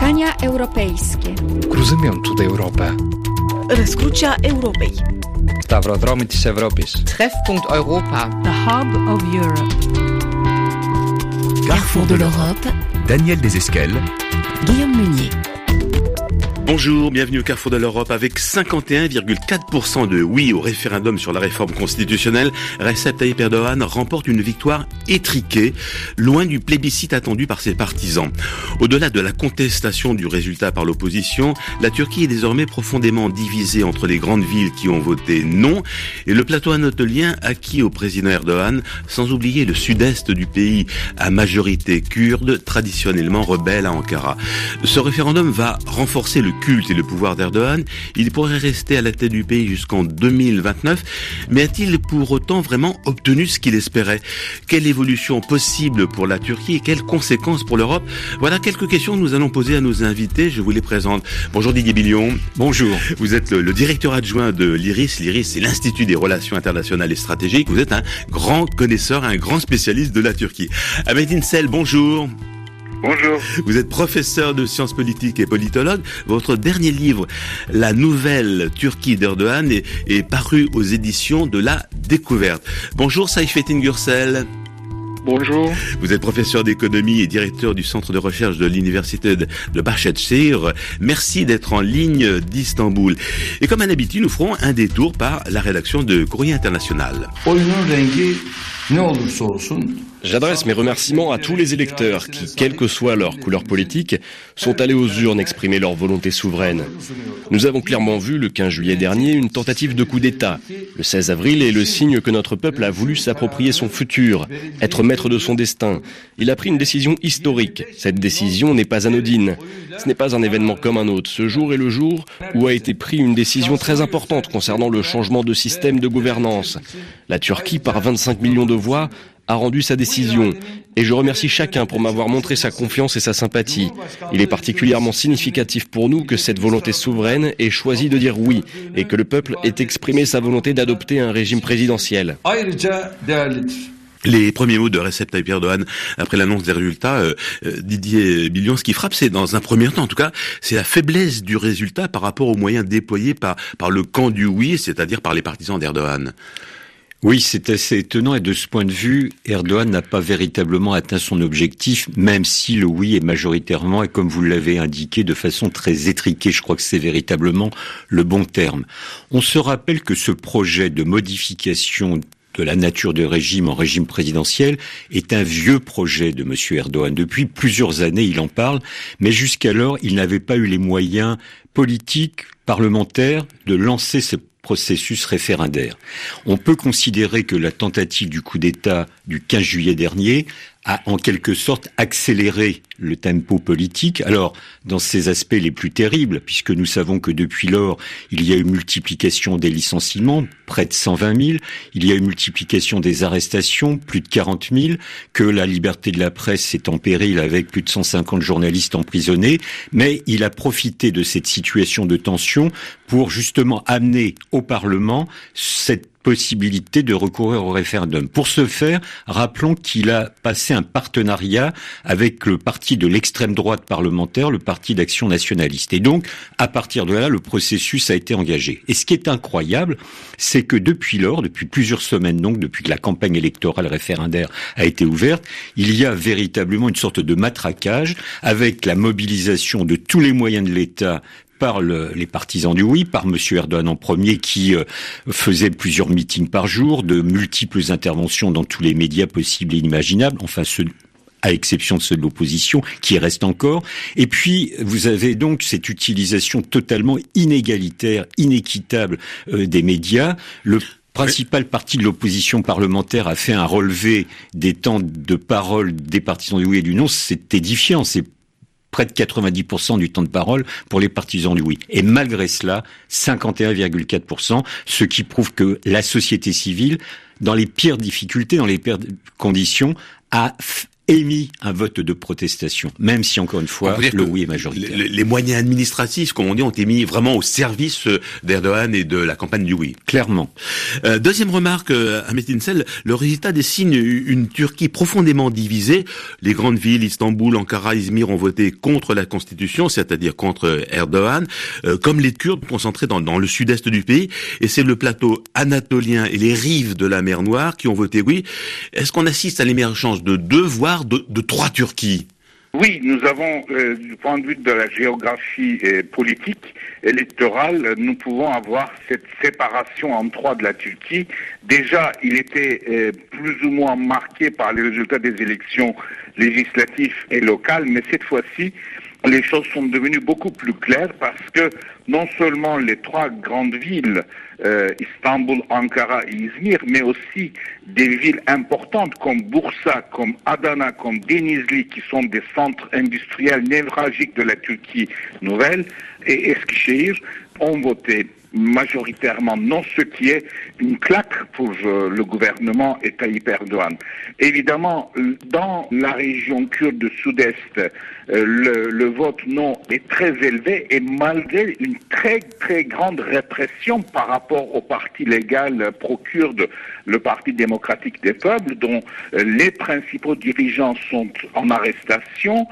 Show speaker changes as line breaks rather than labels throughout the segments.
Spotkania europejskie.
Cruzymentul de Europa.
Răscrucea Europei.
Stavrodromitis Europis.
Treffpunkt Europa.
The Hub of Europe.
Carrefour de l'Europe.
Daniel Desesquelles.
Guillaume Meunier.
Bonjour, bienvenue au Carrefour de l'Europe. Avec 51,4% de oui au référendum sur la réforme constitutionnelle, Recep Tayyip Erdogan remporte une victoire étriquée, loin du plébiscite attendu par ses partisans. Au-delà de la contestation du résultat par l'opposition, la Turquie est désormais profondément divisée entre les grandes villes qui ont voté non et le plateau anatolien acquis au président Erdogan, sans oublier le sud-est du pays à majorité kurde, traditionnellement rebelle à Ankara. Ce référendum va renforcer le culte et le pouvoir d'Erdogan. Il pourrait rester à la tête du pays jusqu'en 2029, mais a-t-il pour autant vraiment obtenu ce qu'il espérait ? Quelle évolution possible pour la Turquie et quelles conséquences pour l'Europe ? Voilà quelques questions que nous allons poser à nos invités. Je vous les présente. Bonjour Didier Billion.
Bonjour.
Vous êtes le directeur adjoint de l'IRIS. L'IRIS, c'est l'Institut des Relations Internationales et Stratégiques. Vous êtes un grand connaisseur, un grand spécialiste de la Turquie. Ahmet İnsel, bonjour.
Bonjour.
Vous êtes professeur de sciences politiques et politologue. Votre dernier livre, La nouvelle Turquie d'Erdogan, est paru aux éditions de La Découverte. Bonjour Seyfettin Gürsel.
Bonjour.
Vous êtes professeur d'économie et directeur du centre de recherche de l'université de Bahçeşehir. Merci d'être en ligne d'Istanbul. Et comme à l'habitude, nous ferons un détour par la rédaction de Courrier International.
J'adresse mes remerciements à tous les électeurs qui, quelle que soit leur couleur politique, sont allés aux urnes exprimer leur volonté souveraine. Nous avons clairement vu le 15 juillet dernier une tentative de coup d'État. Le 16 avril est le signe que notre peuple a voulu s'approprier son futur, être maître de son destin. Il a pris une décision historique. Cette décision n'est pas anodine. Ce n'est pas un événement comme un autre. Ce jour est le jour où a été prise une décision très importante concernant le changement de système de gouvernance. La Turquie, par 25 millions de voix, a rendu sa décision. Et je remercie chacun pour m'avoir montré sa confiance et sa sympathie. Il est particulièrement significatif pour nous que cette volonté souveraine ait choisi de dire oui et que le peuple ait exprimé sa volonté d'adopter un régime présidentiel.
Les premiers mots de Recep Tayyip Erdogan après l'annonce des résultats, Didier Billion, ce qui frappe, c'est dans un premier temps, en tout cas, c'est la faiblesse du résultat par rapport aux moyens déployés par le camp du oui, c'est-à-dire par les partisans d'Erdogan.
Oui, c'est assez étonnant et de ce point de vue, Erdogan n'a pas véritablement atteint son objectif, même si le oui est majoritairement, et comme vous l'avez indiqué, de façon très étriquée. Je crois que c'est véritablement le bon terme. On se rappelle que ce projet de modification de la nature de régime en régime présidentiel est un vieux projet de M. Erdogan. Depuis plusieurs années, il en parle, mais jusqu'alors, il n'avait pas eu les moyens politiques, parlementaires, de lancer ce processus référendaire. On peut considérer que la tentative du coup d'État du 15 juillet dernier a en quelque sorte accéléré le tempo politique. Alors, dans ses aspects les plus terribles, puisque nous savons que depuis lors, il y a eu multiplication des licenciements, près de 120 000, il y a eu multiplication des arrestations, plus de 40 000, que la liberté de la presse est en péril avec plus de 150 journalistes emprisonnés, mais il a profité de cette situation de tension pour justement amener au Parlement cette possibilité de recourir au référendum. Pour ce faire, rappelons qu'il a passé un partenariat avec le parti de l'extrême droite parlementaire, le parti d'Action nationaliste. Et donc, à partir de là, le processus a été engagé. Et ce qui est incroyable, c'est que depuis lors, depuis plusieurs semaines donc, depuis que la campagne électorale référendaire a été ouverte, il y a véritablement une sorte de matraquage avec la mobilisation de tous les moyens de l'État par les partisans du oui, par M. Erdogan en premier, qui faisait plusieurs meetings par jour, de multiples interventions dans tous les médias possibles et inimaginables, enfin ceux à exception de ceux de l'opposition, qui restent encore. Et puis, vous avez donc cette utilisation totalement inégalitaire, inéquitable des médias. Le principal parti de l'opposition parlementaire a fait un relevé des temps de parole des partisans du oui et du non. C'est édifiant, c'est près de 90% du temps de parole pour les partisans du oui. Et malgré cela, 51,4%, ce qui prouve que la société civile, dans les pires difficultés, dans les pires conditions, a émis un vote de protestation, même si, encore une fois, le oui est majoritaire.
Les moyens administratifs, comme on dit, ont été mis vraiment au service d'Erdogan et de la campagne du oui.
Clairement.
Deuxième remarque, Ahmet İnsel, le résultat dessine une Turquie profondément divisée. Les grandes villes, Istanbul, Ankara, Izmir, ont voté contre la Constitution, c'est-à-dire contre Erdogan, comme les Kurdes concentrés dans le sud-est du pays. Et c'est le plateau anatolien et les rives de la mer Noire qui ont voté oui. Est-ce qu'on assiste à l'émergence de deux, voire de trois Turquies?
Oui, nous avons, du point de vue de la géographie politique, électorale, nous pouvons avoir cette séparation en trois de la Turquie. Déjà, il était plus ou moins marqué par les résultats des élections législatives et locales, mais cette fois-ci, les choses sont devenues beaucoup plus claires parce que non seulement les trois grandes villes, Istanbul, Ankara et Izmir, mais aussi des villes importantes comme Bursa, comme Adana, comme Denizli, qui sont des centres industriels névralgiques de la Turquie nouvelle, et Eskişehir ont voté majoritairement non, ce qui est une claque pour le gouvernement et Tayyip Erdogan. Évidemment, dans la région kurde du sud-est, le vote non est très élevé et malgré une très très grande répression par rapport au parti légal pro-kurde, le Parti démocratique des peuples, dont les principaux dirigeants sont en arrestation,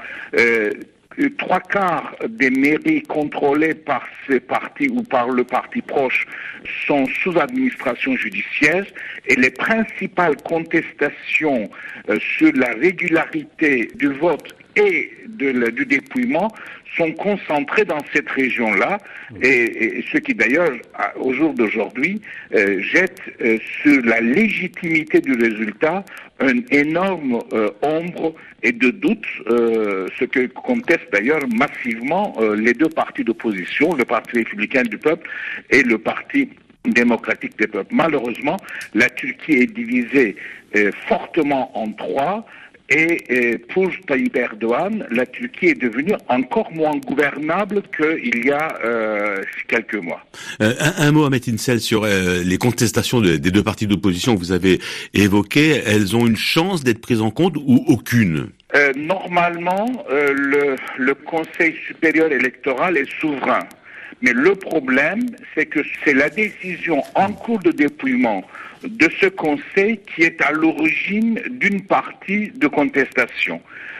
3/4 des mairies contrôlées par ces partis ou par le parti proche sont sous administration judiciaire et les principales contestations sur la régularité du vote et du dépouillement sont concentrées dans cette région-là et ce qui d'ailleurs, au jour d'aujourd'hui, jette sur la légitimité du résultat une énorme ombre et de doute, ce que contestent d'ailleurs massivement les deux partis d'opposition, le Parti républicain du peuple et le Parti démocratique des peuples. Malheureusement, la Turquie est divisée fortement en trois. Et pour Tayyip Erdogan, la Turquie est devenue encore moins gouvernable qu'il y a quelques mois.
Un mot, Ahmet İnsel, sur les contestations des deux partis d'opposition que vous avez évoquées. Elles ont une chance d'être prises en compte ou aucune?
Normalement, le Conseil supérieur électoral est souverain. Mais le problème, c'est que c'est la décision en cours de dépouillement de ce Conseil qui est à l'origine d'une partie de contestation.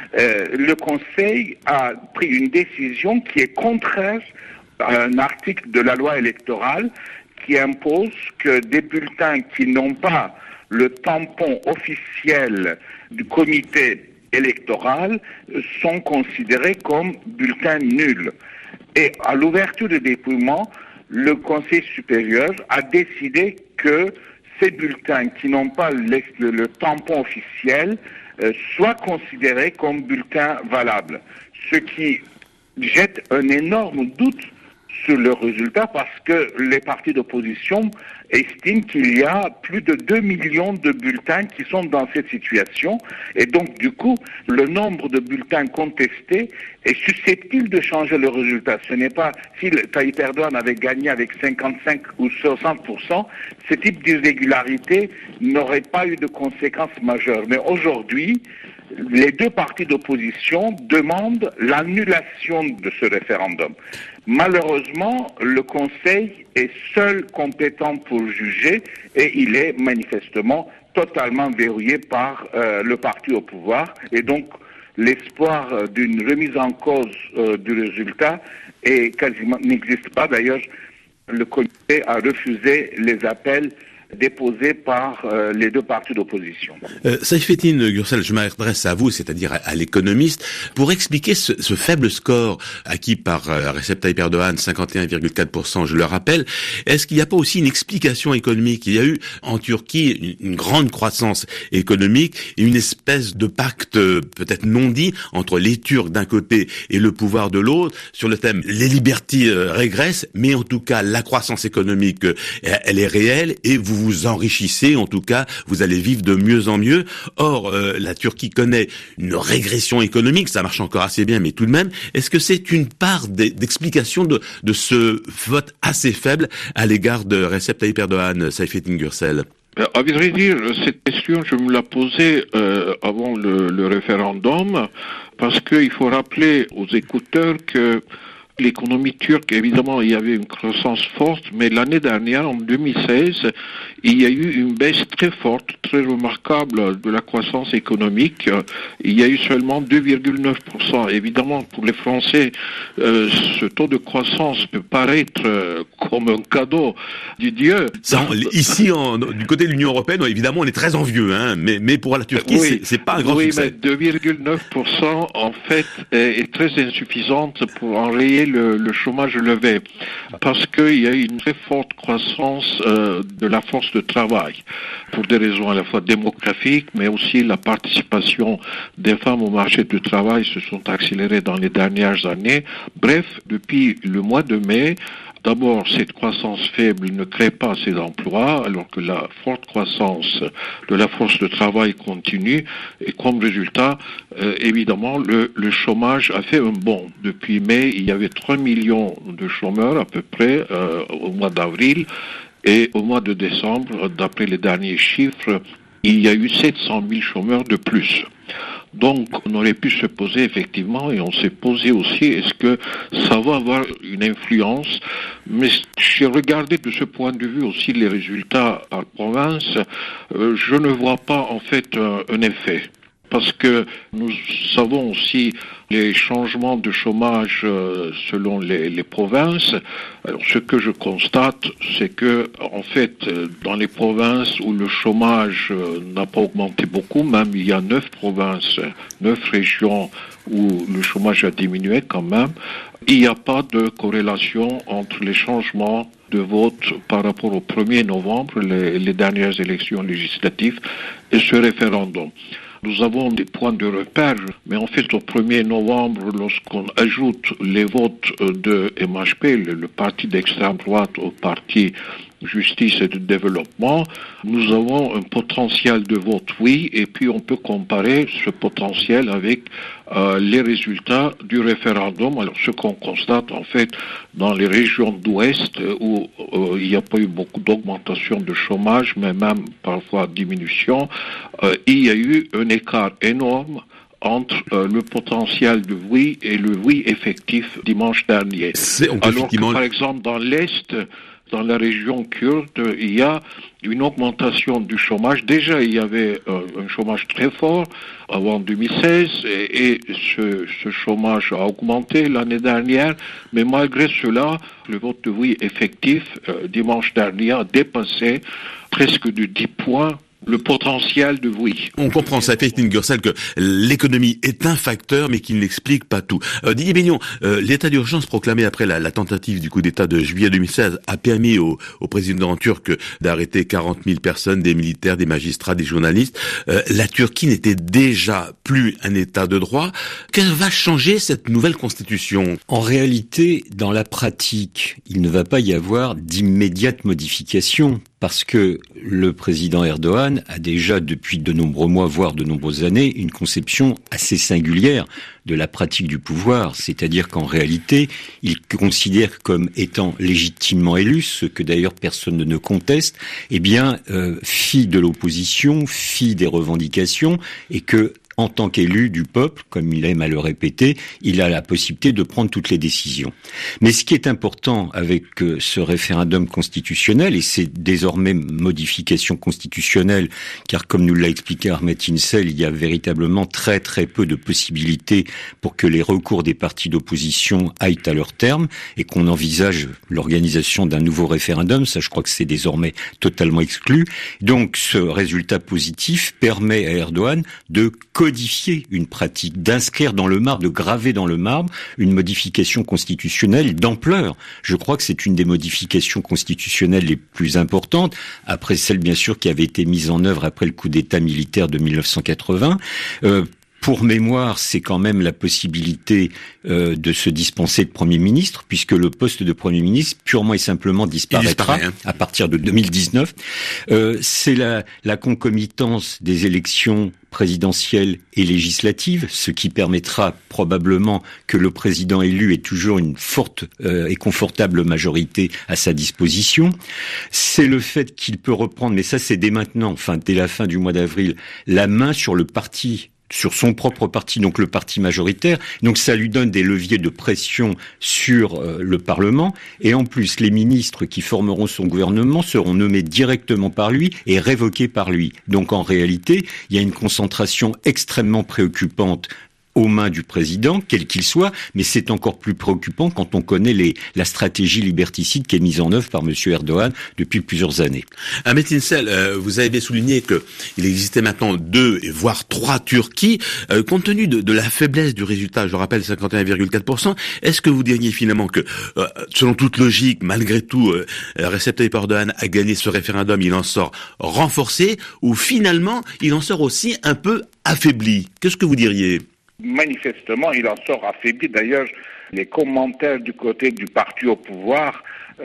Le Conseil a pris une décision qui est contraire à un article de la loi électorale qui impose que des bulletins qui n'ont pas le tampon officiel du comité électoral sont considérés comme bulletins nuls. Et à l'ouverture du dépouillement, le Conseil supérieur a décidé que ces bulletins qui n'ont pas le tampon officiel soient considérés comme bulletins valables. Ce qui jette un énorme doute sur le résultat parce que les partis d'opposition estiment qu'il y a plus de 2 millions de bulletins qui sont dans cette situation et donc du coup le nombre de bulletins contestés est susceptible de changer le résultat. Ce n'est pas si Tayyip Erdogan avait gagné avec 55 ou 60%, ce type d'irrégularité n'aurait pas eu de conséquences majeures. Mais aujourd'hui, les deux partis d'opposition demandent l'annulation de ce référendum. Malheureusement, le Conseil est seul compétent pour juger et il est manifestement totalement verrouillé par le parti au pouvoir. Et donc, l'espoir d'une remise en cause du résultat n'existe pas. D'ailleurs, le comité a refusé les appels déposés par les deux partis d'opposition.
Seyfettin Gürsel, je m'adresse à vous, c'est-à-dire à l'économiste, pour expliquer ce faible score acquis par Recep Tayyip Erdogan, 51,4%, je le rappelle. Est-ce qu'il n'y a pas aussi une explication économique? Il y a eu en Turquie une grande croissance économique et une espèce de pacte peut-être non dit entre les Turcs d'un côté et le pouvoir de l'autre sur le thème les libertés régressent, mais en tout cas la croissance économique elle est réelle et vous vous enrichissez, en tout cas, vous allez vivre de mieux en mieux. Or, la Turquie connaît une régression économique, ça marche encore assez bien, mais tout de même, est-ce que c'est une part d'explication de ce vote assez faible à l'égard de Recep Tayyip Erdogan, Seyfettin Gürsel?
À vrai dire, cette question, je me la posais avant le référendum, parce qu'il faut rappeler aux écouteurs que l'économie turque, évidemment, il y avait une croissance forte, mais l'année dernière, en 2016, il y a eu une baisse très forte, très remarquable de la croissance économique. Il y a eu seulement 2,9%. Évidemment, pour les Français, ce taux de croissance peut paraître comme un cadeau du Dieu.
Ça, ici, du côté de l'Union européenne, évidemment, on est très envieux, hein, mais pour la Turquie,
oui,
c'est pas un grand succès.
Oui, mais 2,9%, en fait, est très insuffisante pour enrayer le chômage élevé, parce qu'il y a une très forte croissance de la force de travail, pour des raisons à la fois démographiques, mais aussi la participation des femmes au marché du travail se sont accélérées dans les dernières années. Bref, depuis le mois de mai, d'abord, cette croissance faible ne crée pas assez d'emplois, alors que la forte croissance de la force de travail continue. Et comme résultat, évidemment, le chômage a fait un bond. Depuis mai, il y avait 3 millions de chômeurs à peu près au mois d'avril. Et au mois de décembre, d'après les derniers chiffres, il y a eu 700 000 chômeurs de plus. Donc, on aurait pu se poser effectivement, et on s'est posé aussi, est-ce que ça va avoir une influence? Mais j'ai regardé de ce point de vue aussi les résultats par province. Je ne vois pas en fait un effet. Parce que nous savons aussi les changements de chômage selon les provinces. Alors, ce que je constate, c'est que, en fait, dans les provinces où le chômage n'a pas augmenté beaucoup, même il y a 9 provinces, 9 régions où le chômage a diminué quand même, il n'y a pas de corrélation entre les changements de vote par rapport au 1er novembre, les dernières élections législatives, et ce référendum. Nous avons des points de repère, mais en fait, au 1er novembre, lorsqu'on ajoute les votes de MHP, le parti d'extrême droite au parti Justice et de Développement, nous avons un potentiel de vote oui, et puis on peut comparer ce potentiel avec les résultats du référendum. Alors, ce qu'on constate, en fait, dans les régions d'Ouest, où il n'y a pas eu beaucoup d'augmentation de chômage, mais même parfois diminution, il y a eu un écart énorme entre le potentiel de oui et le oui effectif dimanche dernier. Alors que, par exemple, dans l'Est, dans la région kurde, il y a une augmentation du chômage. Déjà, il y avait un chômage très fort avant 2016 et ce chômage a augmenté l'année dernière. Mais malgré cela, le vote de oui effectif dimanche dernier a dépassé presque de 10 points le potentiel de oui.
On comprend, ça fait une Gürsel, que l'économie est un facteur, mais qui ne l'explique pas tout. Didier Bégnon, l'état d'urgence proclamé après la tentative du coup d'État de juillet 2016 a permis au président turc d'arrêter 40 000 personnes, des militaires, des magistrats, des journalistes. La Turquie n'était déjà plus un État de droit. Qu'est-ce que va changer cette nouvelle constitution?
En réalité, dans la pratique, il ne va pas y avoir d'immédiate modification. Parce que le président Erdogan a déjà depuis de nombreux mois, voire de nombreuses années, une conception assez singulière de la pratique du pouvoir. C'est-à-dire qu'en réalité, il considère comme étant légitimement élu, ce que d'ailleurs personne ne conteste, fille de l'opposition, fille des revendications, et que en tant qu'élu du peuple, comme il aime à le répéter, il a la possibilité de prendre toutes les décisions. Mais ce qui est important avec ce référendum constitutionnel, et c'est désormais modification constitutionnelle, car comme nous l'a expliqué Ahmet İnsel, il y a véritablement très très peu de possibilités pour que les recours des partis d'opposition aillent à leur terme, et qu'on envisage l'organisation d'un nouveau référendum. Ça, je crois que c'est désormais totalement exclu. Donc, ce résultat positif permet à Erdogan de codifier une pratique, d'inscrire dans le marbre, de graver dans le marbre une modification constitutionnelle d'ampleur. Je crois que c'est une des modifications constitutionnelles les plus importantes, après celle bien sûr qui avait été mise en œuvre après le coup d'État militaire de 1980. Pour mémoire, c'est quand même la possibilité de se dispenser de Premier ministre, puisque le poste de Premier ministre purement et simplement disparaîtra à partir de 2019. C'est la concomitance des élections présidentielle et législative, ce qui permettra probablement que le président élu ait toujours une forte et confortable majorité à sa disposition. C'est le fait qu'il peut reprendre, mais ça c'est dès maintenant, enfin dès la fin du mois d'avril, la main sur le parti, sur son propre parti, donc le parti majoritaire. Donc ça lui donne des leviers de pression sur le Parlement. Et en plus, les ministres qui formeront son gouvernement seront nommés directement par lui et révoqués par lui. Donc en réalité, il y a une concentration extrêmement préoccupante aux mains du président, quel qu'il soit, mais c'est encore plus préoccupant quand on connaît la stratégie liberticide qui est mise en œuvre par M. Erdogan depuis plusieurs années.
Ahmet İnsel, vous avez souligné qu'il existait maintenant 2 et voire 3 Turquies. Compte tenu de la faiblesse du résultat, je rappelle 51,4%, est-ce que vous diriez finalement que, selon toute logique, malgré tout, Recep Tayyip Erdogan a gagné ce référendum, il en sort renforcé, ou finalement, il en sort aussi un peu affaibli? Qu'est-ce que vous diriez?
Manifestement, il en sort affaibli. D'ailleurs, les commentaires du côté du parti au pouvoir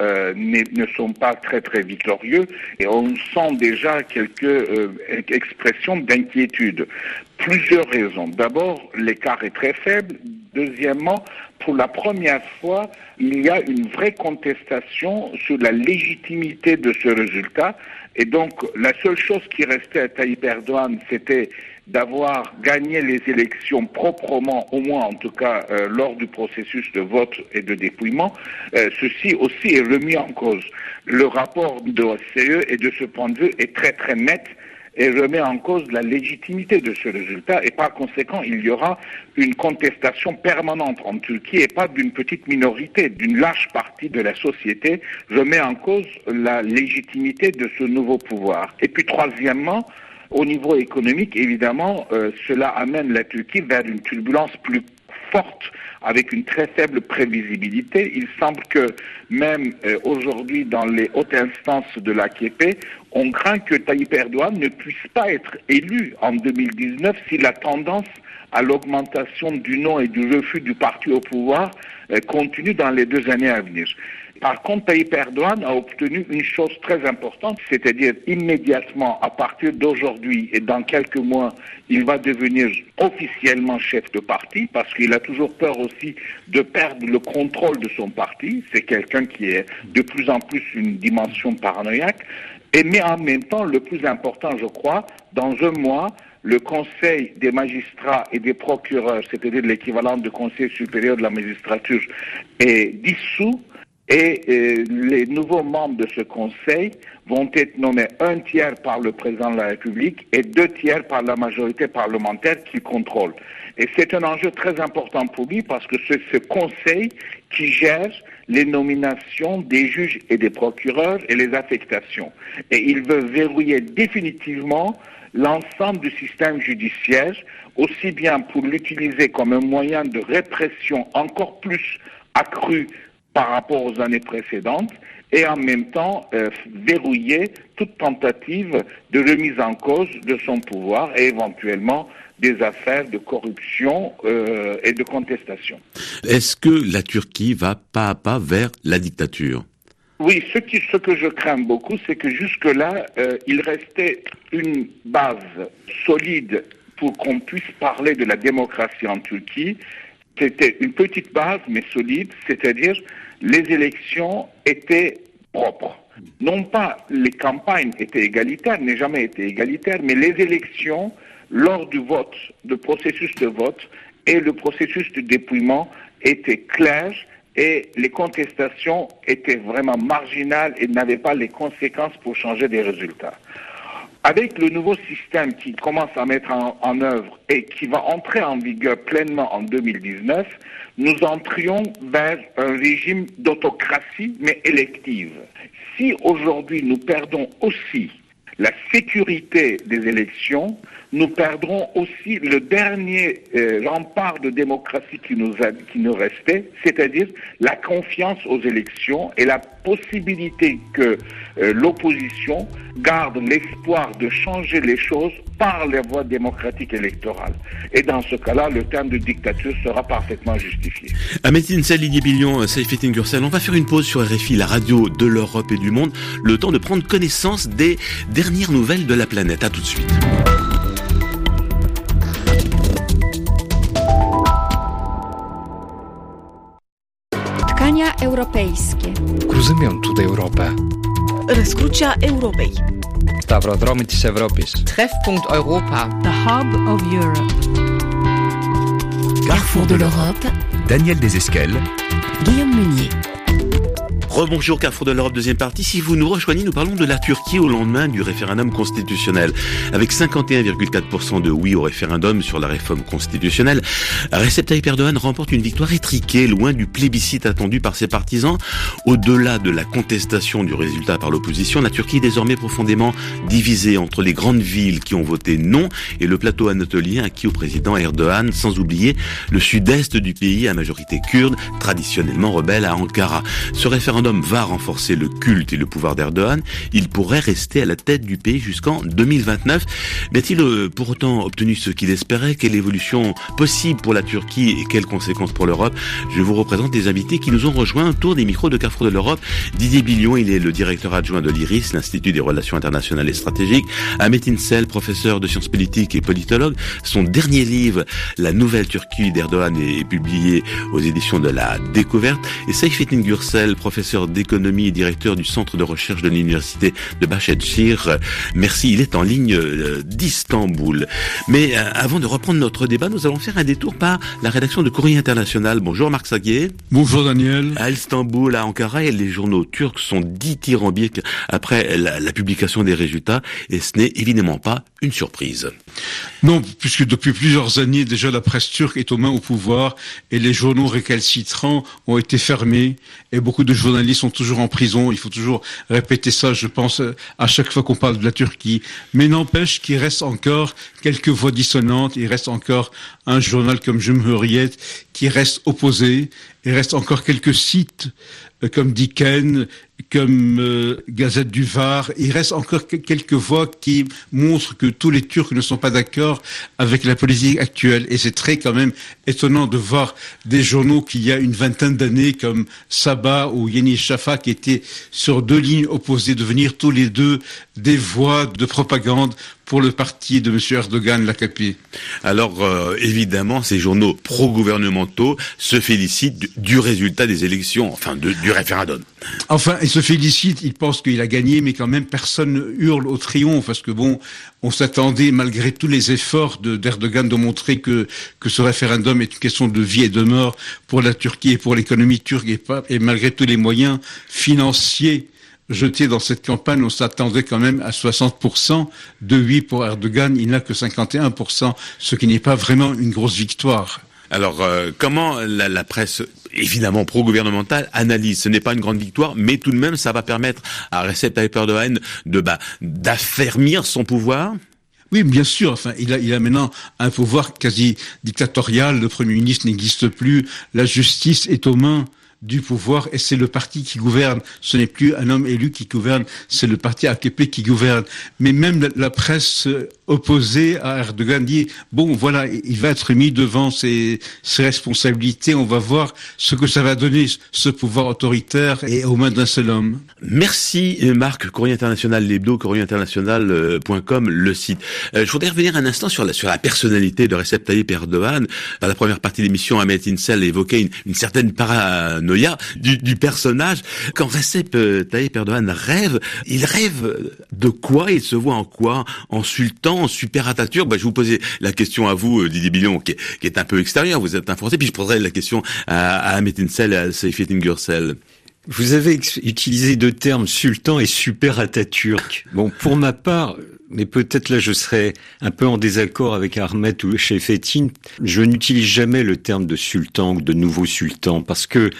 ne sont pas très très victorieux et on sent déjà quelques expressions d'inquiétude. Plusieurs raisons. D'abord, l'écart est très faible. Deuxièmement, pour la première fois, il y a une vraie contestation sur la légitimité de ce résultat. Et donc, la seule chose qui restait à Tayyip Erdogan, c'était d'avoir gagné les élections proprement, au moins en tout cas lors du processus de vote et de dépouillement. Ceci aussi est remis en cause. Le rapport de l'OSCE et de ce point de vue est très très net et remet en cause la légitimité de ce résultat et par conséquent il y aura une contestation permanente en Turquie et pas d'une petite minorité, d'une large partie de la société remet en cause la légitimité de ce nouveau pouvoir. Et puis troisièmement, au niveau économique, évidemment, cela amène la Turquie vers une turbulence plus forte, avec une très faible prévisibilité. Il semble que même aujourd'hui, dans les hautes instances de l'AKP, on craint que Tayyip Erdogan ne puisse pas être élu en 2019 si la tendance à l'augmentation du non et du refus du parti au pouvoir continue dans les 2 années à venir. Par contre, Tayyip Erdogan a obtenu une chose très importante, c'est-à-dire immédiatement, à partir d'aujourd'hui et dans quelques mois, il va devenir officiellement chef de parti parce qu'il a toujours peur aussi de perdre le contrôle de son parti. C'est quelqu'un qui est de plus en plus une dimension paranoïaque. Mais en même temps, le plus important, je crois, dans un mois, le Conseil des magistrats et des procureurs, c'est-à-dire l'équivalent du Conseil supérieur de la magistrature, est dissous. Et les nouveaux membres de ce conseil vont être nommés 1/3 par le président de la République et 2/3 par la majorité parlementaire qui contrôle. Et c'est un enjeu très important pour lui parce que c'est ce conseil qui gère les nominations des juges et des procureurs et les affectations. Et il veut verrouiller définitivement l'ensemble du système judiciaire, aussi bien pour l'utiliser comme un moyen de répression encore plus accru par rapport aux années précédentes et en même temps verrouiller toute tentative de remise en cause de son pouvoir et éventuellement des affaires de corruption et de contestation.
Est-ce que la Turquie va pas à pas vers la dictature ?
Oui, ce que je crains beaucoup, c'est que jusque-là, il restait une base solide pour qu'on puisse parler de la démocratie en Turquie. C'était une petite base, mais solide, c'est-à-dire les élections étaient propres. Non pas les campagnes étaient égalitaires, n'ont jamais été égalitaires, mais les élections, lors du vote, du processus de vote et le processus de dépouillement étaient clairs et les contestations étaient vraiment marginales et n'avaient pas les conséquences pour changer des résultats. Avec le nouveau système qui commence à mettre en œuvre et qui va entrer en vigueur pleinement en 2019, nous entrions vers un régime d'autocratie, mais élective. Si aujourd'hui nous perdons aussi la sécurité des élections, nous perdrons aussi le dernier rempart de démocratie qui nous restait, c'est-à-dire la confiance aux élections et la possibilité que l'opposition garde l'espoir de changer les choses par les voies démocratiques électorales. Et dans ce cas-là, le terme de dictature sera parfaitement justifié.
Ahmet Insel, Didier Billion, Seyfettin Gürsel, on va faire une pause sur RFI, la radio de l'Europe et du monde, le temps de prendre connaissance des dernières nouvelles de la planète. À tout de suite.
Spotkania europejskie.
Cruzăm tutaj Europę.
Răscrucea Europei.
Stαυροδρόμοι της Ευρώπης.
Treffpunkt Europa.
The hub of Europe.
Carrefour de l'Europe.
Daniel Desesquelles.
Guillaume Meunier.
Rebonjour, Carrefour de l'Europe, deuxième partie. Si vous nous rejoignez, nous parlons de la Turquie au lendemain du référendum constitutionnel. Avec 51,4% de oui au référendum sur la réforme constitutionnelle, Recep Tayyip Erdogan remporte une victoire étriquée, loin du plébiscite attendu par ses partisans. Au-delà de la contestation du résultat par l'opposition, la Turquie est désormais profondément divisée entre les grandes villes qui ont voté non et le plateau anatolien acquis au président Erdogan, sans oublier le sud-est du pays à majorité kurde, traditionnellement rebelle à Ankara. Ce référendum va renforcer le culte et le pouvoir d'Erdogan. Il pourrait rester à la tête du pays jusqu'en 2029. Mais a-t-il pour autant obtenu ce qu'il espérait? Quelle évolution possible pour la Turquie et quelles conséquences pour l'Europe? Je vous représente des invités qui nous ont rejoints autour des micros de Carrefour de l'Europe. Didier Billion, il est le directeur adjoint de l'IRIS, l'Institut des Relations Internationales et Stratégiques. Ahmet Insel, professeur de sciences politiques et politologue. Son dernier livre, La Nouvelle Turquie d'Erdogan, est publié aux éditions de la Découverte. Et Seyfettin Gürsel, professeur d'économie et directeur du centre de recherche de l'université de Başakşehir. Merci, il est en ligne d'Istanbul. Mais avant de reprendre notre débat, nous allons faire un détour par la rédaction de Courrier International. Bonjour Marc Saguier.
Bonjour Daniel.
À Istanbul, à Ankara, et les journaux turcs sont dithyrambiques après la publication des résultats, et ce n'est évidemment pas une surprise.
Non, puisque depuis plusieurs années déjà la presse turque est aux mains au pouvoir et les journaux récalcitrants ont été fermés et beaucoup de journalistes sont toujours en prison. Il faut toujours répéter ça, je pense, à chaque fois qu'on parle de la Turquie. Mais n'empêche qu'il reste encore quelques voix dissonantes, il reste encore un journal comme Cumhuriyet qui reste opposé, il reste encore quelques sites comme Diken, comme Gazette du Var. Il reste encore quelques voix qui montrent que tous les Turcs ne sont pas d'accord avec la politique actuelle. Et c'est très quand même étonnant de voir des journaux qu'il y a une vingtaine d'années comme Sabah ou Yeni Shafak qui étaient sur deux lignes opposées, devenir tous les deux des voix de propagande pour le parti de M. Erdogan, l'AKP.
Alors, évidemment, ces journaux pro-gouvernementaux se félicitent du résultat des élections, enfin du référendum.
Enfin, ils se félicitent, ils pensent qu'il a gagné, mais quand même personne ne hurle au triomphe, parce que bon, on s'attendait, malgré tous les efforts d'Erdogan, de montrer que ce référendum est une question de vie et de mort pour la Turquie et pour l'économie turque, et malgré tous les moyens financiers jeté dans cette campagne, on s'attendait quand même à 60% de oui pour Erdogan. Il n'a que 51%, ce qui n'est pas vraiment une grosse victoire.
Alors, comment la presse, évidemment pro-gouvernementale, analyse? Ce n'est pas une grande victoire, mais tout de même, ça va permettre à Recep Tayyip Erdogan d'affermir son pouvoir?
Oui, bien sûr. Enfin, il a maintenant un pouvoir quasi dictatorial. Le Premier ministre n'existe plus. La justice est aux mains du pouvoir et c'est le parti qui gouverne. Ce n'est plus un homme élu qui gouverne, c'est le parti AKP qui gouverne. Mais même la presse opposée à Erdogan dit bon voilà, il va être mis devant ses responsabilités, on va voir ce que ça va donner, ce pouvoir autoritaire et aux mains d'un seul homme.
Merci Marc, Courrier International, l'hebdo, courrierinternational.com, le site. Je voudrais revenir un instant sur la personnalité de Recep Tayyip Erdogan. Dans la première partie de l'émission, Ahmet Insel évoquait une certaine paranoïa du personnage. Quand Recep Tayyip Erdogan rêve, il rêve de quoi? Il se voit en quoi? En sultan, en super Atatürk? Je vous posais la question à vous, Didier Billion, qui est un peu extérieur, vous êtes un Français, puis je poserai la question à Ahmet Insel et à Seyfettin Gürsel.
Vous avez utilisé deux termes, sultan et super Atatürk. Bon, pour ma part, mais peut-être là je serais un peu en désaccord avec Ahmet ou Seyfettin, je n'utilise jamais le terme de sultan ou de nouveau sultan parce que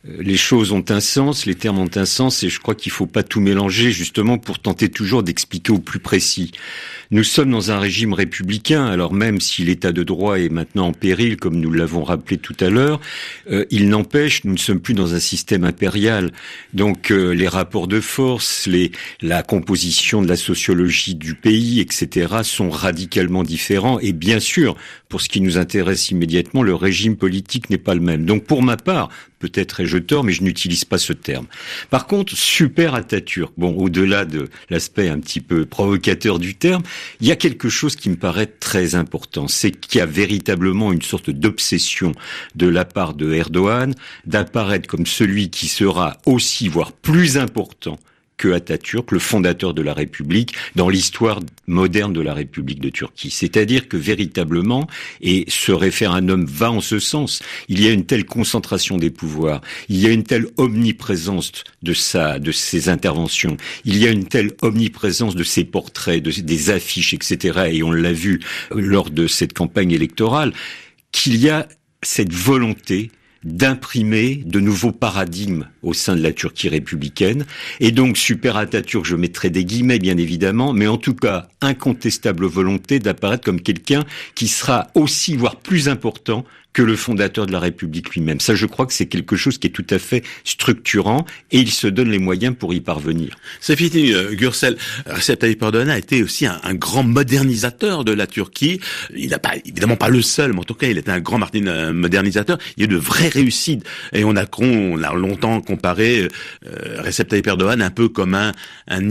Les choses ont un sens, les termes ont un sens, et je crois qu'il ne faut pas tout mélanger, justement, pour tenter toujours d'expliquer au plus précis. Nous sommes dans un régime républicain, alors même si l'état de droit est maintenant en péril, comme nous l'avons rappelé tout à l'heure, il n'empêche, nous ne sommes plus dans un système impérial. Donc les rapports de force, la composition de la sociologie du pays, etc., sont radicalement différents. Et bien sûr, pour ce qui nous intéresse immédiatement, le régime politique n'est pas le même. Donc pour ma part, peut-être ai-je tort, mais je n'utilise pas ce terme. Par contre, super Atatürk, bon, au-delà de l'aspect un petit peu provocateur du terme, il y a quelque chose qui me paraît très important. C'est qu'il y a véritablement une sorte d'obsession de la part de Erdogan d'apparaître comme celui qui sera aussi, voire plus important que Atatürk, le fondateur de la République, dans l'histoire moderne de la République de Turquie. C'est-à-dire que véritablement, et ce référendum va en ce sens, il y a une telle concentration des pouvoirs, il y a une telle omniprésence de ses interventions, il y a une telle omniprésence de ses portraits, des affiches, etc., et on l'a vu lors de cette campagne électorale, qu'il y a cette volonté d'imprimer de nouveaux paradigmes au sein de la Turquie républicaine. Et donc, super Atatürk, je mettrai des guillemets, bien évidemment, mais en tout cas, incontestable volonté d'apparaître comme quelqu'un qui sera aussi, voire plus important que le fondateur de la République lui-même. Ça, je crois que c'est quelque chose qui est tout à fait structurant et il se donne les moyens pour y parvenir.
Safieddine Gürsel, Recep Tayyip Erdogan a été aussi un grand modernisateur de la Turquie. Il n'a pas, évidemment pas le seul, mais en tout cas, il était un grand modernisateur. Il y a eu de vraies réussites. Et on a longtemps comparé Recep Tayyip Erdogan un peu comme un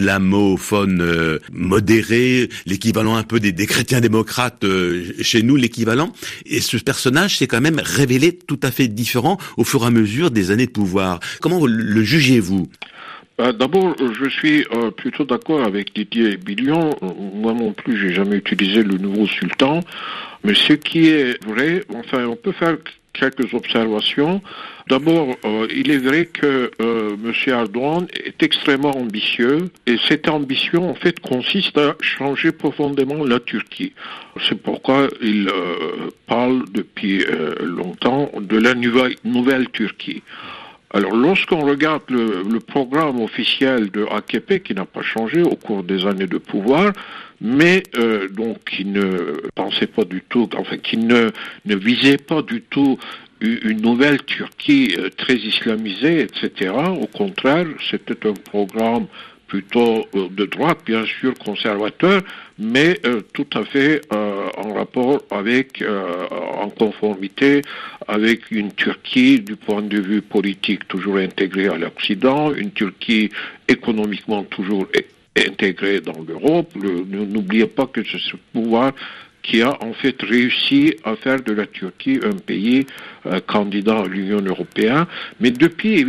islamophone modéré, l'équivalent un peu des chrétiens démocrates chez nous, l'équivalent. Et ce personnage s'est quand même révélé tout à fait différent au fur et à mesure des années de pouvoir. Comment le jugez-vous ?
D'abord, je suis plutôt d'accord avec Didier Billion. Moi non plus, j'ai jamais utilisé le nouveau sultan. Mais ce qui est vrai, enfin, on peut faire quelques observations. D'abord, il est vrai que M. Erdogan est extrêmement ambitieux et cette ambition, en fait, consiste à changer profondément la Turquie. C'est pourquoi il parle depuis longtemps de la nouvelle Turquie. Alors, lorsqu'on regarde le programme officiel de AKP, qui n'a pas changé au cours des années de pouvoir, mais donc qui ne pensait pas du tout, enfin qui ne visait pas du tout une nouvelle Turquie très islamisée, etc. Au contraire, c'était un programme plutôt de droite, bien sûr conservateur, mais tout à fait en rapport avec, en conformité avec une Turquie du point de vue politique toujours intégrée à l'Occident, une Turquie économiquement toujours intégrée dans l'Europe. N'oubliez pas que c'est ce pouvoir qui a en fait réussi à faire de la Turquie un pays candidat à l'Union européenne. Mais depuis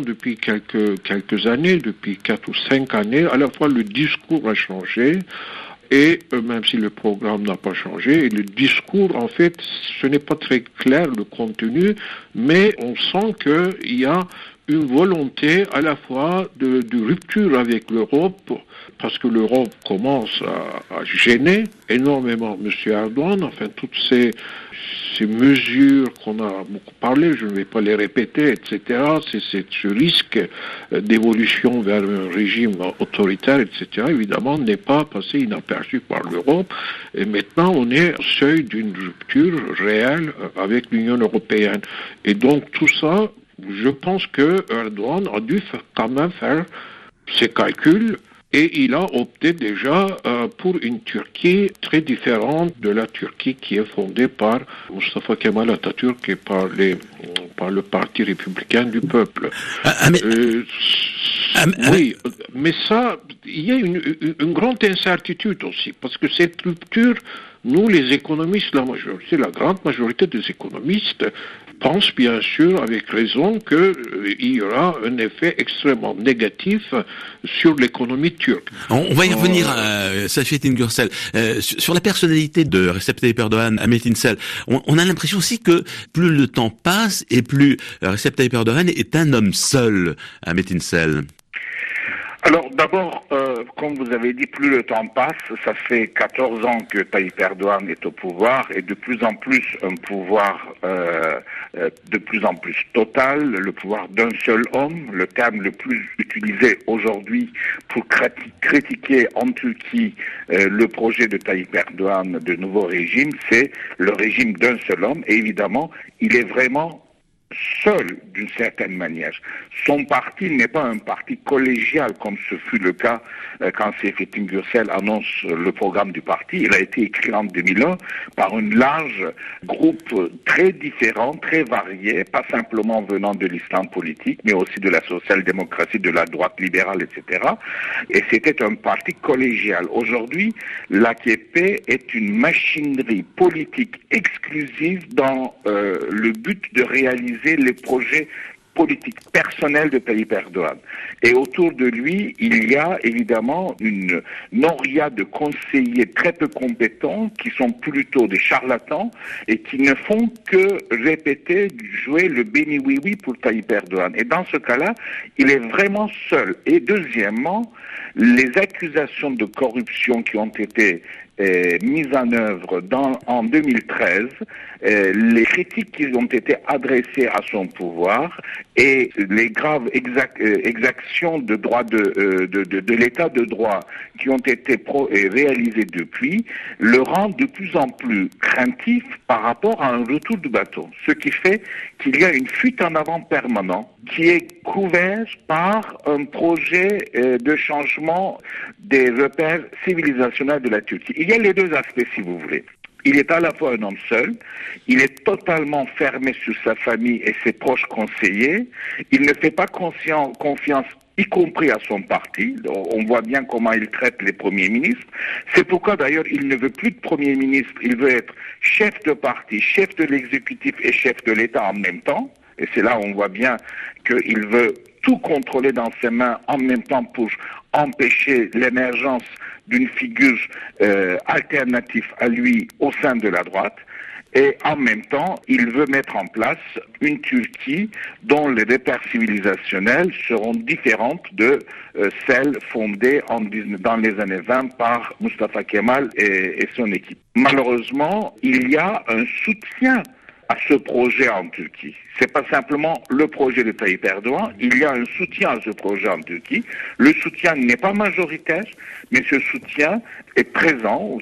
quelques années, depuis 4 ou 5 années, à la fois le discours a changé, et même si le programme n'a pas changé, et le discours, en fait, ce n'est pas très clair, le contenu, mais on sent qu'il y a une volonté à la fois de rupture avec l'Europe, parce que l'Europe commence à gêner énormément M. Erdogan, enfin toutes ces mesures qu'on a beaucoup parlé, je ne vais pas les répéter, etc., c'est ce risque d'évolution vers un régime autoritaire, etc., évidemment, n'est pas passé inaperçu par l'Europe, et maintenant on est au seuil d'une rupture réelle avec l'Union européenne. Et donc tout ça, je pense que Erdogan a dû quand même faire ses calculs et il a opté déjà pour une Turquie très différente de la Turquie qui est fondée par Mustafa Kemal Atatürk et par le Parti républicain du peuple. Oui, mais ça, il y a une grande incertitude aussi, parce que cette rupture, nous les économistes, la grande majorité des économistes pensent bien sûr avec raison qu'il y aura un effet extrêmement négatif sur l'économie turque.
On va y revenir, Safieddine Gürsel. Sur la personnalité de Recep Tayyip Erdogan, Ahmet İnsel, on a l'impression aussi que plus le temps passe et plus Recep Tayyip Erdogan est un homme seul, Ahmet İnsel.
Alors d'abord, comme vous avez dit, plus le temps passe, ça fait 14 ans que Tayyip Erdogan est au pouvoir et de plus en plus un pouvoir de plus en plus total, le pouvoir d'un seul homme, le terme le plus utilisé aujourd'hui pour critiquer en Turquie le projet de Tayyip Erdogan de nouveau régime, c'est le régime d'un seul homme et évidemment, il est vraiment seul d'une certaine manière. Son parti n'est pas un parti collégial comme ce fut le cas quand Seyfettin Gürsel annonce le programme du parti. Il a été écrit en 2001 par un large groupe très différent, très varié, pas simplement venant de l'islam politique, mais aussi de la social-démocratie, de la droite libérale, etc. Et c'était un parti collégial. Aujourd'hui, l'AKP est une machinerie politique exclusive dans le but de réaliser les projets politiques personnels de Tayyip Erdogan. Et autour de lui, il y a évidemment une noria de conseillers très peu compétents qui sont plutôt des charlatans et qui ne font que répéter, jouer le béni oui-oui pour Tayyip Erdogan. Et dans ce cas-là, il est vraiment seul. Et deuxièmement, les accusations de corruption qui ont été mise en œuvre en 2013, les critiques qui ont été adressées à son pouvoir et les graves exactions de droit de l'état de droit qui ont été réalisées depuis le rendent de plus en plus craintif par rapport à un retour du bateau. Ce qui fait qu'il y a une fuite en avant permanente qui est couverte par un projet de changement des repères civilisationnels de la Turquie. Il y a les deux aspects, si vous voulez. Il est à la fois un homme seul, il est totalement fermé sur sa famille et ses proches conseillers, il ne fait pas confiance y compris à son parti. On voit bien comment il traite les premiers ministres. C'est pourquoi d'ailleurs il ne veut plus de premier ministre, il veut être chef de parti, chef de l'exécutif et chef de l'État en même temps. Et c'est là où on voit bien qu'il veut tout contrôler dans ses mains en même temps pour empêcher l'émergence d'une figure alternative à lui au sein de la droite. Et en même temps, il veut mettre en place une Turquie dont les repères civilisationnels seront différentes de celles fondées dans les années 20 par Mustafa Kemal et son équipe. Malheureusement, il y a un soutien à ce projet en Turquie. C'est pas simplement le projet de Tayyip Erdogan, il y a un soutien à ce projet en Turquie. Le soutien n'est pas majoritaire, mais ce soutien est présent, où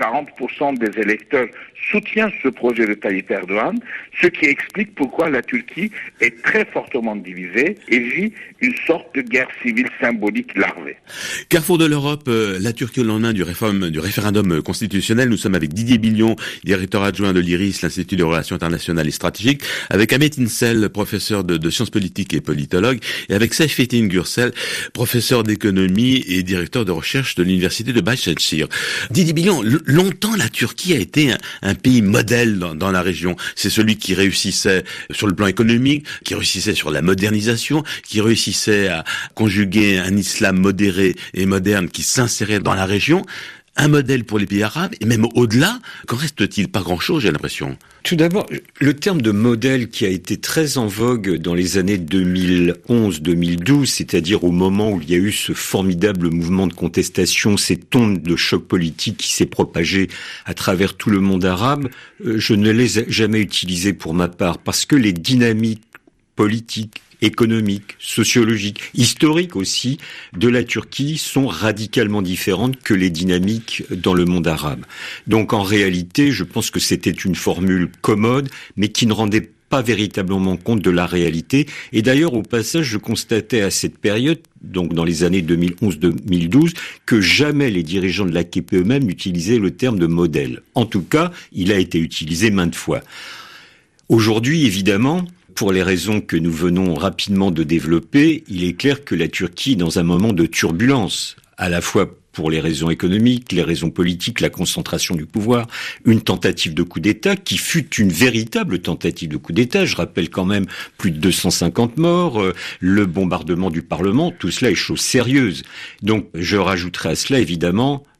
30-40% des électeurs soutiennent ce projet de Tayyip Erdogan, ce qui explique pourquoi la Turquie est très fortement divisée et vit une sorte de guerre civile symbolique larvée.
Carrefour de l'Europe, la Turquie au lendemain du référendum constitutionnel. Nous sommes avec Didier Billion, directeur adjoint de l'IRIS, l'Institut de Relations internationales et stratégiques, avec Ahmet Insel, professeur de sciences politiques et politologue, et avec Seyfettin Gürsel, professeur d'économie et directeur de recherche de l'université de Başakşehir. Didier Billion, longtemps la Turquie a été un pays modèle dans la région. C'est celui qui réussissait sur le plan économique, qui réussissait sur la modernisation, qui réussissait à conjuguer un islam modéré et moderne qui s'insérait dans la région. Un modèle pour les pays arabes, et même au-delà, qu'en reste-t-il? Pas grand-chose, j'ai l'impression.
Tout d'abord, le terme de modèle qui a été très en vogue dans les années 2011-2012, c'est-à-dire au moment où il y a eu ce formidable mouvement de contestation, cette onde de choc politique qui s'est propagée à travers tout le monde arabe, je ne l'ai jamais utilisé pour ma part, parce que les dynamiques politiques, économiques, sociologiques, historiques aussi, de la Turquie sont radicalement différentes que les dynamiques dans le monde arabe. Donc en réalité, je pense que c'était une formule commode, mais qui ne rendait pas véritablement compte de la réalité. Et d'ailleurs, au passage, je constatais à cette période, donc dans les années 2011-2012, que jamais les dirigeants de l'AKP eux-mêmes utilisaient le terme de modèle. En tout cas, il a été utilisé maintes fois. Aujourd'hui, évidemment, pour les raisons que nous venons rapidement de développer, il est clair que la Turquie est dans un moment de turbulence, à la fois pour les raisons économiques, les raisons politiques, la concentration du pouvoir, une tentative de coup d'État qui fut une véritable tentative de coup d'État. Je rappelle quand même plus de 250 morts, le bombardement du Parlement, tout cela est chose sérieuse. Donc je rajouterai à cela évidemment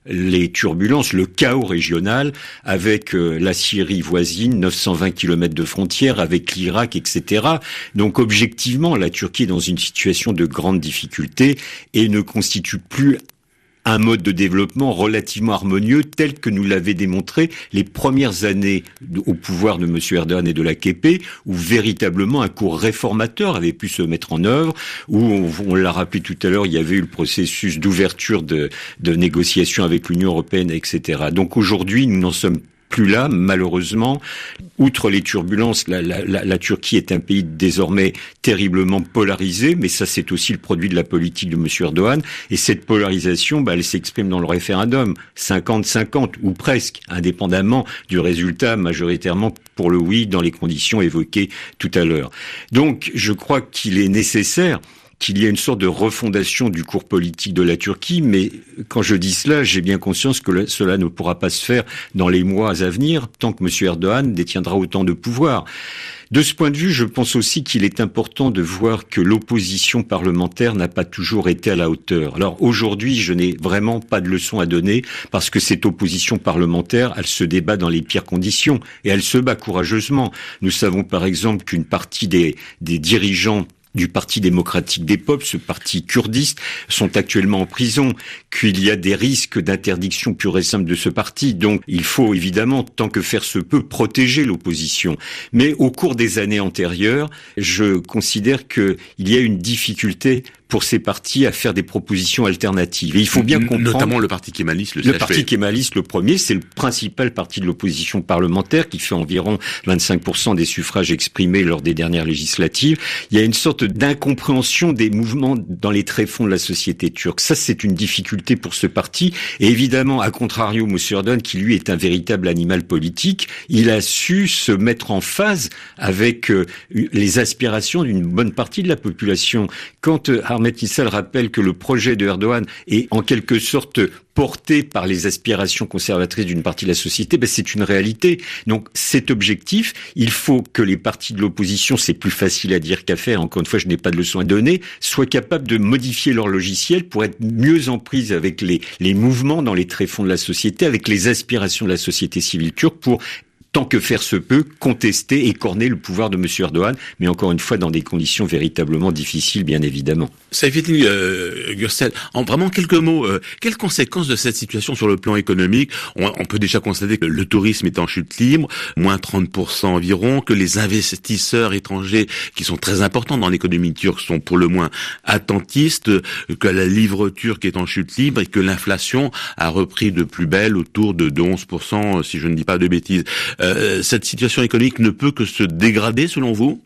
les turbulences, le chaos régional avec la Syrie voisine, 920 kilomètres de frontières, avec l'Irak, etc. Donc objectivement, la Turquie est dans une situation de grande difficulté et ne constitue plus un mode de développement relativement harmonieux tel que nous l'avaient démontré les premières années au pouvoir de M. Erdogan et de l'AKP, où véritablement un cours réformateur avait pu se mettre en œuvre, où on l'a rappelé tout à l'heure, il y avait eu le processus d'ouverture de négociations avec l'Union européenne, etc. Donc aujourd'hui, nous n'en sommes plus là, malheureusement. Outre les turbulences, la Turquie est un pays désormais terriblement polarisé, mais ça c'est aussi le produit de la politique de M. Erdogan. Et cette polarisation, elle s'exprime dans le référendum, 50-50 ou presque, indépendamment du résultat majoritairement pour le oui dans les conditions évoquées tout à l'heure. Donc je crois qu'il est nécessaire qu'il y a une sorte de refondation du cours politique de la Turquie, mais quand je dis cela, j'ai bien conscience que cela ne pourra pas se faire dans les mois à venir, tant que M. Erdogan détiendra autant de pouvoir. De ce point de vue, je pense aussi qu'il est important de voir que l'opposition parlementaire n'a pas toujours été à la hauteur. Alors aujourd'hui, je n'ai vraiment pas de leçon à donner, parce que cette opposition parlementaire, elle se débat dans les pires conditions, et elle se bat courageusement. Nous savons par exemple qu'une partie des dirigeants du Parti démocratique des peuples, ce parti kurdiste, sont actuellement en prison, qu'il y a des risques d'interdiction pure et simple de ce parti. Donc il faut évidemment, tant que faire se peut, protéger l'opposition. Mais au cours des années antérieures, je considère qu'il y a une difficulté pour ces partis à faire des propositions alternatives. Et il faut bien comprendre...
Notamment le parti kémaliste, le CHP.
Le parti kémaliste, le premier, c'est le principal parti de l'opposition parlementaire qui fait environ 25% des suffrages exprimés lors des dernières législatives. Il y a une sorte d'incompréhension des mouvements dans les tréfonds de la société turque. Ça, c'est une difficulté pour ce parti. Et évidemment, à contrario, M. Erdogan, qui lui est un véritable animal politique, il a su se mettre en phase avec les aspirations d'une bonne partie de la population. Quand Ahmet Issal rappelle que le projet de Erdogan est en quelque sorte porté par les aspirations conservatrices d'une partie de la société, c'est une réalité. Donc cet objectif, il faut que les partis de l'opposition, c'est plus facile à dire qu'à faire, encore une fois je n'ai pas de leçon à donner, soient capables de modifier leur logiciel pour être mieux en prise avec les mouvements dans les tréfonds de la société, avec les aspirations de la société civile turque pour tant que faire se peut, contester et corner le pouvoir de M. Erdogan, mais encore une fois dans des conditions véritablement difficiles, bien évidemment.
Saifeddin Gürsel, en vraiment quelques mots, quelles conséquences de cette situation sur le plan économique? On peut déjà constater que le tourisme est en chute libre, moins 30% environ, que les investisseurs étrangers, qui sont très importants dans l'économie turque, sont pour le moins attentistes, que la livre turque est en chute libre et que l'inflation a repris de plus belle autour de 11%, si je ne dis pas de bêtises. Cette situation économique ne peut que se dégrader selon vous?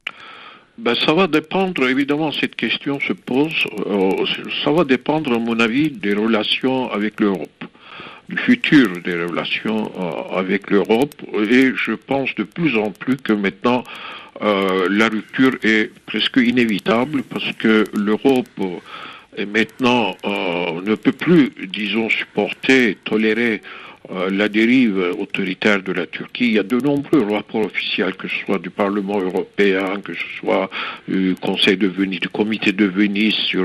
Ça va dépendre, évidemment, cette question se pose, ça va dépendre, à mon avis, des relations avec l'Europe, du futur des relations avec l'Europe, et je pense de plus en plus que maintenant, la rupture est presque inévitable, parce que l'Europe maintenant ne peut plus, disons, supporter, tolérer la dérive autoritaire de la Turquie. Il y a de nombreux rapports officiels, que ce soit du Parlement européen, que ce soit du Conseil de Venise, du Comité de Venise sur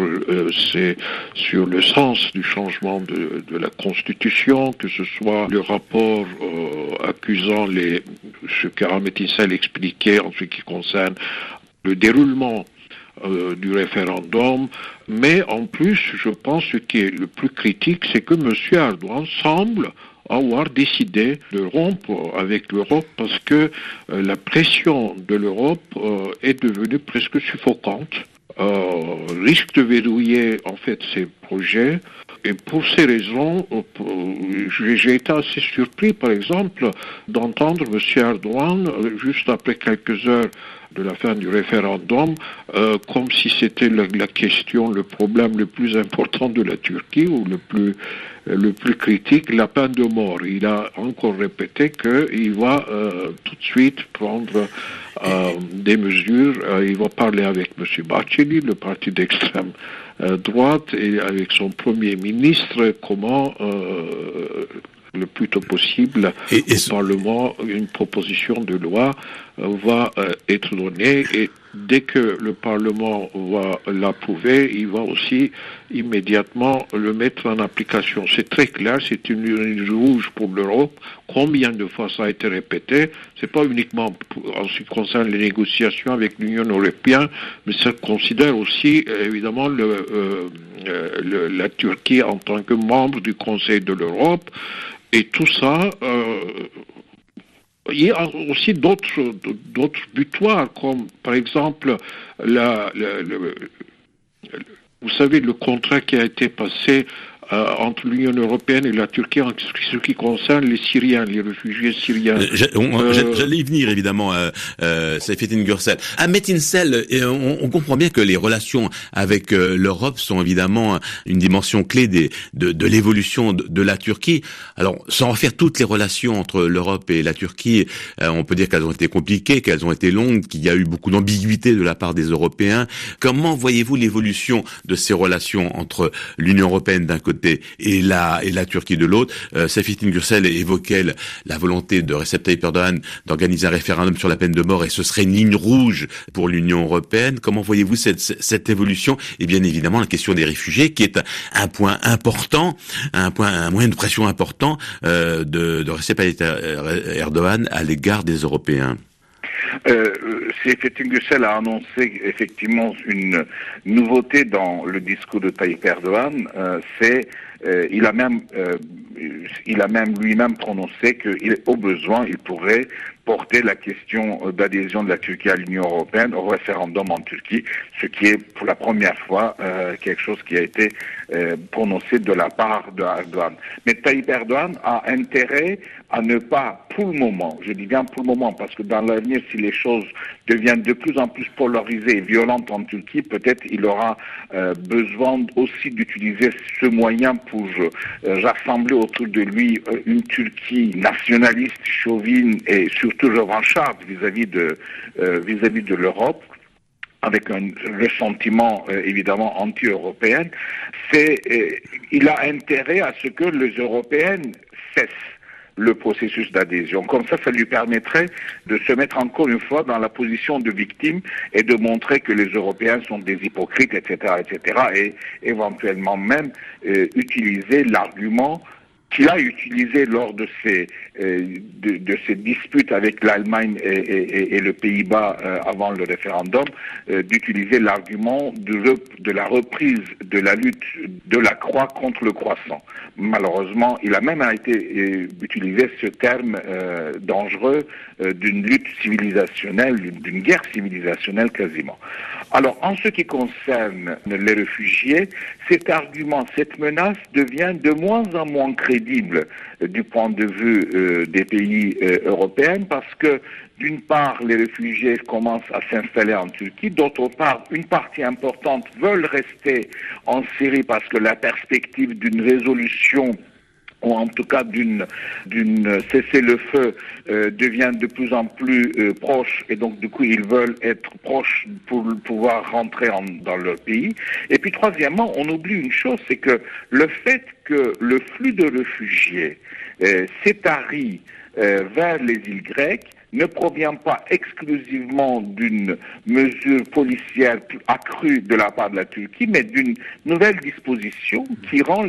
le sens du changement de la Constitution, que ce soit le rapport accusant ce qu'Ahmet Issal expliquait en ce qui concerne le déroulement du référendum, mais en plus, je pense ce qui est le plus critique, c'est que M. Erdogan semble avoir décidé de rompre avec l'Europe parce que la pression de l'Europe est devenue presque suffocante, risque de verrouiller en fait ses projets. Et pour ces raisons, j'ai été assez surpris, par exemple, d'entendre M. Erdogan, juste après quelques heures de la fin du référendum, comme si c'était la question, le problème le plus important de la Turquie, ou le plus critique, la peine de mort. Il a encore répété qu'il va tout de suite prendre des mesures. Il va parler avec M. Bahçeli, le parti d'extrême droite, et avec son Premier ministre, comment le plus tôt possible au Parlement une proposition de loi va être donné, et dès que le Parlement va l'approuver, il va aussi immédiatement le mettre en application. C'est très clair, c'est une ligne rouge pour l'Europe. Combien de fois ça a été répété? C'est pas uniquement en ce qui concerne les négociations avec l'Union européenne, mais ça considère aussi évidemment la Turquie en tant que membre du Conseil de l'Europe. Et tout ça, il y a aussi d'autres butoirs, comme par exemple vous savez, le contrat qui a été passé entre l'Union européenne et la Turquie en ce qui concerne les Syriens, les réfugiés syriens.
J'allais y venir évidemment, Seyfettin Gürsel. À Metinsel, on comprend bien que les relations avec l'Europe sont évidemment une dimension clé de l'évolution de la Turquie. Alors, sans refaire toutes les relations entre l'Europe et la Turquie, on peut dire qu'elles ont été compliquées, qu'elles ont été longues, qu'il y a eu beaucoup d'ambiguïté de la part des Européens. Comment voyez-vous l'évolution de ces relations entre l'Union européenne d'un côté et la Turquie de l'autre? Seyfettin Gürsel évoquait la volonté de Recep Tayyip Erdogan d'organiser un référendum sur la peine de mort, et ce serait une ligne rouge pour l'Union européenne. Comment voyez-vous cette évolution? Et bien évidemment la question des réfugiés, qui est un point important, un moyen de pression important de Recep Tayyip Erdogan à l'égard des Européens.
Seyfettin Gürsel a annoncé effectivement une nouveauté dans le discours de Tayyip Erdogan. Il a même lui-même prononcé qu'au besoin, il pourrait porter la question d'adhésion de la Turquie à l'Union européenne au référendum en Turquie, ce qui est pour la première fois quelque chose qui a été prononcé de la part d'Erdogan. Mais Tayyip Erdogan a intérêt à ne pas, pour le moment, je dis bien pour le moment, parce que dans l'avenir, si les choses deviennent de plus en plus polarisées et violentes en Turquie, peut-être il aura besoin aussi d'utiliser ce moyen pour rassembler autour de lui une Turquie nationaliste, chauvine et surtout revancharde vis-à-vis de l'Europe, avec un ressentiment évidemment anti-européen. Il a intérêt à ce que les Européennes cessent le processus d'adhésion. Comme ça lui permettrait de se mettre encore une fois dans la position de victime et de montrer que les Européens sont des hypocrites, etc., et éventuellement même utiliser l'argument qu'il a utilisé lors de ces disputes avec l'Allemagne et le Pays-Bas avant le référendum, d'utiliser l'argument de la reprise de la lutte de la croix contre le croissant. Malheureusement, il a même utilisé ce terme dangereux d'une lutte civilisationnelle, d'une guerre civilisationnelle quasiment. Alors, en ce qui concerne les réfugiés, cet argument, cette menace devient de moins en moins crédible du point de vue des pays européens, parce que d'une part, les réfugiés commencent à s'installer en Turquie, d'autre part, une partie importante veulent rester en Syrie parce que la perspective d'une résolution ou en tout cas d'une cessez-le-feu devient de plus en plus proche, et donc du coup ils veulent être proches pour pouvoir rentrer dans leur pays. Et puis troisièmement, on oublie une chose, c'est que le fait que le flux de réfugiés s'est tari vers les îles grecques ne provient pas exclusivement d'une mesure policière accrue de la part de la Turquie, mais d'une nouvelle disposition qui rend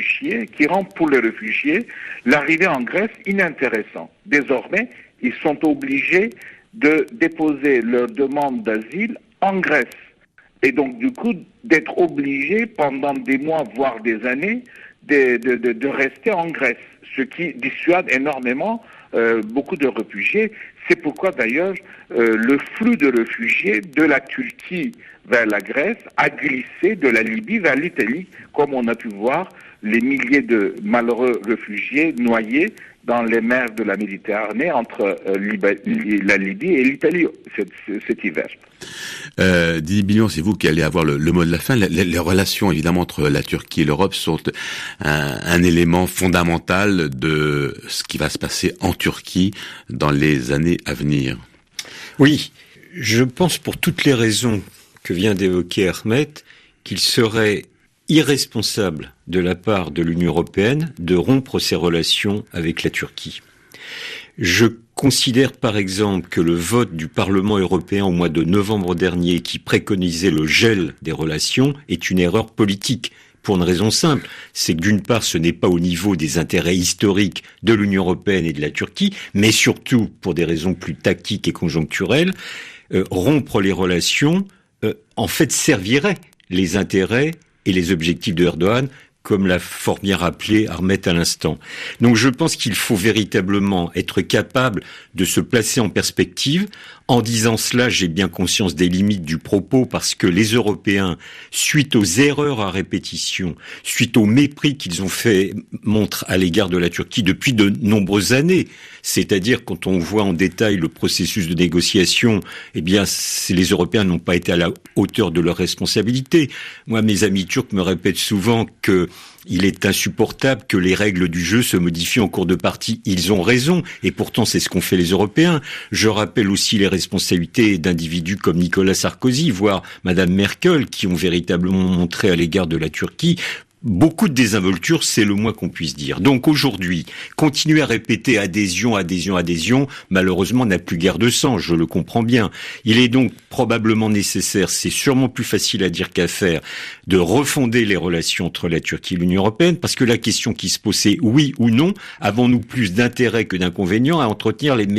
pour les réfugiés l'arrivée en Grèce inintéressant. Désormais, ils sont obligés de déposer leur demande d'asile en Grèce. Et donc, du coup, d'être obligés pendant des mois, voire des années, de rester en Grèce, ce qui dissuade énormément beaucoup de réfugiés. C'est pourquoi d'ailleurs le flux de réfugiés de la Turquie vers la Grèce a glissé de la Libye vers l'Italie, comme on a pu voir les milliers de malheureux réfugiés noyés dans les mers de la Méditerranée entre la Libye et l'Italie cet hiver.
Didier Billion, c'est vous qui allez avoir le mot de la fin. Les relations évidemment entre la Turquie et l'Europe sont un élément fondamental de ce qui va se passer en Turquie dans les années à venir.
Oui, je pense pour toutes les raisons que vient d'évoquer Ahmet qu'il serait irresponsable de la part de l'Union européenne de rompre ses relations avec la Turquie. Je considère par exemple que le vote du Parlement européen au mois de novembre dernier qui préconisait le gel des relations est une erreur politique. Pour une raison simple, c'est que d'une part, ce n'est pas au niveau des intérêts historiques de l'Union européenne et de la Turquie, mais surtout pour des raisons plus tactiques et conjoncturelles, rompre les relations, en fait, servirait les intérêts et les objectifs de Erdogan, comme l'a fort bien rappelé Ahmet à l'instant. Donc je pense qu'il faut véritablement être capable de se placer en perspective. En disant cela, j'ai bien conscience des limites du propos parce que les Européens, suite aux erreurs à répétition, suite au mépris qu'ils ont fait montre à l'égard de la Turquie depuis de nombreuses années, c'est-à-dire quand on voit en détail le processus de négociation, eh bien, les Européens n'ont pas été à la hauteur de leurs responsabilités. Moi, mes amis turcs me répètent souvent que il est insupportable que les règles du jeu se modifient en cours de partie. Ils ont raison, et pourtant c'est ce qu'ont fait les Européens. Je rappelle aussi les responsabilités d'individus comme Nicolas Sarkozy, voire Madame Merkel, qui ont véritablement montré à l'égard de la Turquie beaucoup de désinvolture, c'est le moins qu'on puisse dire. Donc aujourd'hui, continuer à répéter adhésion, adhésion, adhésion, malheureusement n'a plus guère de sens, je le comprends bien. Il est donc probablement nécessaire, c'est sûrement plus facile à dire qu'à faire, de refonder les relations entre la Turquie et l'Union européenne, parce que la question qui se pose, c'est oui ou non, avons-nous plus d'intérêt que d'inconvénients à entretenir les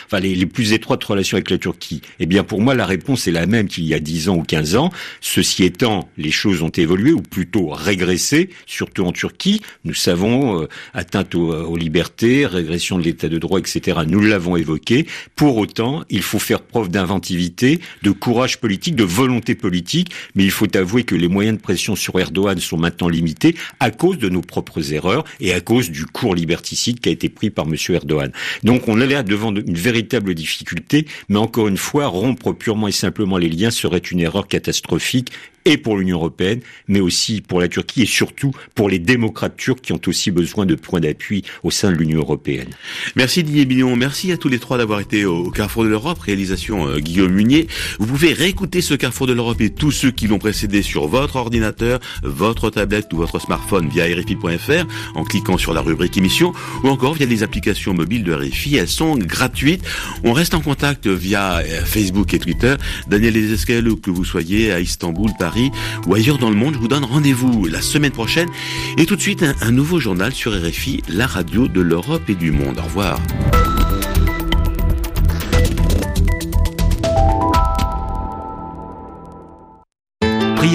plus étroites relations avec la Turquie? Eh bien pour moi, la réponse est la même qu'il y a 10 ans ou 15 ans. Ceci étant, les choses ont évolué, ou plutôt régressé, surtout en Turquie. Nous savons, atteinte aux libertés, régression de l'état de droit, etc. Nous l'avons évoqué. Pour autant, il faut faire preuve d'inventivité, de courage politique, de volonté politique, mais il faut avouer que les moyens de pression sur Erdogan sont maintenant limités à cause de nos propres erreurs et à cause du cours liberticide qui a été pris par M. Erdogan. Donc on est là devant une véritable difficulté, mais encore une fois, rompre purement et simplement les liens serait une erreur catastrophique, et pour l'Union européenne, mais aussi pour la Turquie et surtout pour les démocrates turcs qui ont aussi besoin de points d'appui au sein de l'Union européenne.
Merci Didier Billon, merci à tous les trois d'avoir été au Carrefour de l'Europe, réalisation Guillaume Munier. Vous pouvez réécouter ce Carrefour de l'Europe et tous ceux qui l'ont précédé sur votre ordinateur, votre tablette ou votre smartphone via RFI.fr en cliquant sur la rubrique émission ou encore via les applications mobiles de RFI, elles sont gratuites. On reste en contact via Facebook et Twitter. Daniel Lesesquel, où que vous soyez à Istanbul, Paris ou ailleurs dans le monde, je vous donne rendez-vous la semaine prochaine et tout de suite un nouveau journal sur RFI, la radio de l'Europe et du monde. Au revoir.